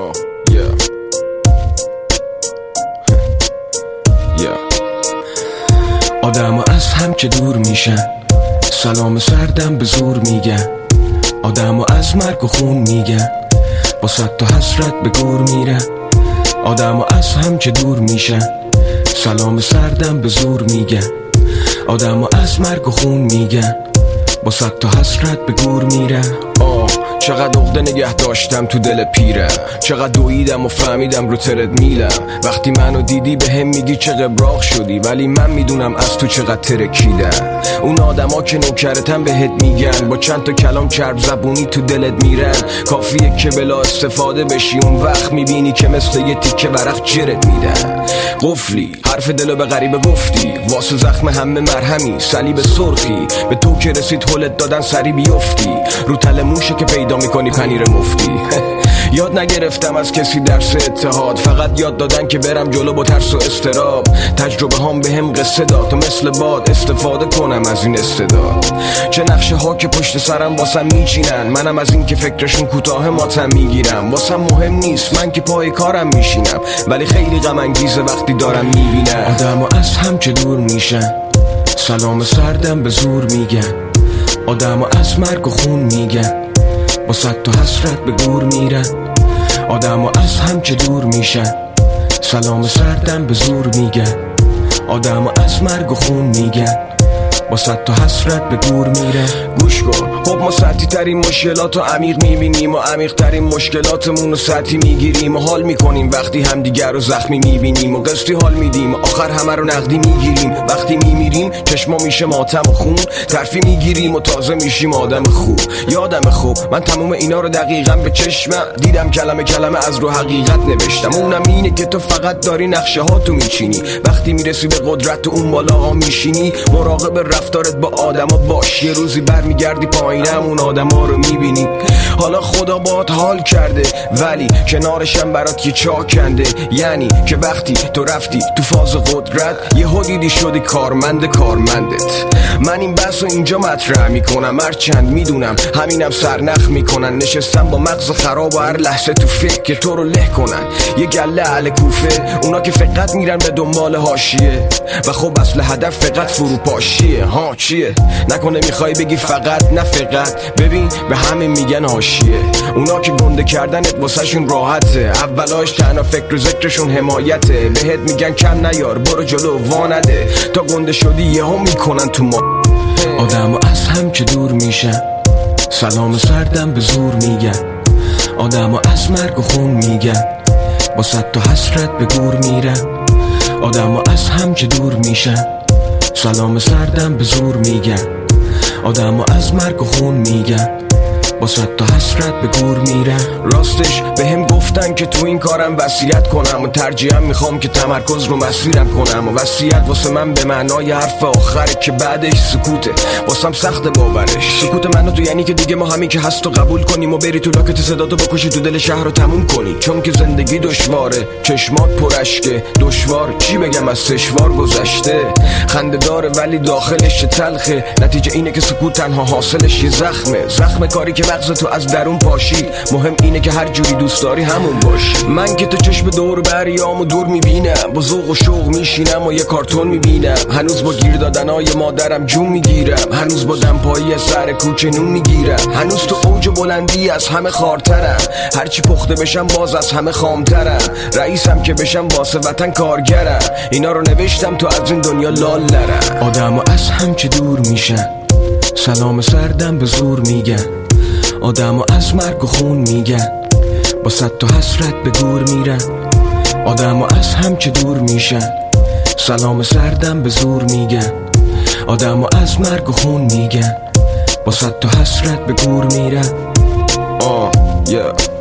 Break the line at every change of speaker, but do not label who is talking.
آدم از هم که دور میشن، سلام سردم به زور میگن. آدم از مرگ و خون میگن، با صد تا حسرت به گور میرن. آدم از هم که دور میشن، سلام سردم به زور میگن. آدم از مرگ و خون میگن، با صد تا حسرت به گور میرن. چقدر عقده نگه داشتم تو دل پیرم، چقدر دویدم و فهمیدم رو ترد میلم. وقتی منو دیدی به هم میگی چه قبراق شدی، ولی من میدونم از تو چقدر ترکیدم. اون آدما که نوکرتن بهت میگن، با چند تا کلام چرب زبونی تو دلت میرن. کافیه که بلا استفاده بشی، اون وقت میبینی که مثل یه تیکه ورق جرت میدن. قفلی حرف دلو به غریبه گفتی، واسه زخم همه مرهمی صلیب سرخی. به تو که رسید هلت دادن سری بیفتی، رو تل موشه که پیدا میکنی پنیر مفتی. یاد نگرفتم از کسی درس اتحاد، فقط یاد دادن که برم جلو با ترس و استراب. تجربه هام به هم قصه داد تا مثل باد استفاده کنم از این استعداد. چه نقشه ها که پشت سرم واسم میچینن، منم از این که فکرشون کوتاه ماتم میگیرم. واسم مهم نیست من که پای کارم میشینم، ولی خیلی غم انگیزه وقتی دارم میبینم آدمو از هم که دور میشن، سلام سردم به زور میگن. آدمو از مرگ و خون میگن، با صد تا حسرت به گور میرن. آدمو از هم که دور میشن، سلام سردم به زور میگن. آدمو از مرگ و خون میگن، با صد تا حسرت به گور میرن. گوش کن، خب ما سطحی ترین مشکلات رو عمیق میبینیم و عمیق ترین مشکلاتمون رو سطحی میگیریم و حال میکنیم وقتی همدیگر رو زخمی میبینیم و قسطی حال میدیم و آخر همه رو نقدی میگیریم. وقتی میمیریم چشما میشه ماتم و خون، ترفی میگیریم و تازه میشیم آدم خوب. یادم خوب من تموم اینا رو دقیقا به چشمم دیدم، کلمه کلمه از رو حقیقت نوشتم. اونم اینه که تو فقط داری نقشه ها تو میچینی، وقتی میرسی به قدرت تو اون بالا ها میشینی. مراقب رفتارت با آدما باش، یه روزی برمیگردی پایینم اون آدما رو میبینی. حالا خدا باهات حال کرده، ولی کنارشم برات یه چاه کنده. یعنی که وقتی تو رفتی تو فاز قدرت، یه دیدی شدی کارمندت. من این بحثو اینجا مطرح میکنم، هرچند میدونم همینم سرنخ میکنن. نشستم با مغز خراب و هر لحظه تو فکر که تو رو له کنن. یه گله اهل کوفه، اونا که فقط میرن به دنبال حاشیه و خب اصل هدف فقط فروپاشیه. ها چیه؟ نکنه میخوای بگی فقط؟ نه فقط، ببین به همه میگن حاشیه. اونا که گنده کردنت واسه شون راحته، اولاش تنها فکر و ذکرشون حمایته. بهت میگن کم نیار، برو جلو وانده، تا گنده شدی یهو میکنن تو ما. آدمو از هم که دور میشن، سلام سردم به زور میگن. آدمو از مرگ و خون میگن، با صد تا حسرت به گور میرن. آدمو از هم که دور میشن، سلام سردم به زور میگن. آدمو از مرگ و خون میگن، با صد تا حسرت به گور میرن. راستش به هم گفتن که تو این کارم وصیت کنم و ترجیحاً میخوام که تمرکز رو مسیرم کنم. و وصیت واسه من به معنای حرف آخره که بعدش سکوته. واسم سخت باورش سکوت منو تو، یعنی که دیگه ما همین که هست و قبول کنیم و بری تو لاکت صداتو بکشی تو دل شهر رو تموم کنی. چون که زندگی دشواره، چشمات پرشکه، دشوار چی بگم از سشوار گذشته. خنده داره ولی داخلش تلخه، نتیجه اینه که سکوت تنها حاصلش یه زخم کاری که مغز تو از درون پاشید. مهم اینه که هر جوری دوست داری همون باش. من که تو چشم دور بریامو دور میبینم، با ذوق و شوق میشینم و یه کارتون میبینم. هنوز با گیر دادنای مادرم جون میگیرم، هنوز با دمپایی سر کوچه نون میگیرم. هنوز تو اوج بلندی از همه خارترم، هرچی پخته بشم باز از همه خامترم. رئیسم که بشم واسه وطن کارگرم، اینا رو نوشتم تو از این دنیا لال نرم. آدمو از هم که دور میشن، سلام سردم به زور میگن. آدمو از مرگ و خون میگن، با صد تا حسرت به گور میرن. آدمو از هم که دور میشن، سلام سردم به زور میگن. آدمو از مرگ و خون میگن، با صد تا حسرت به گور میرن.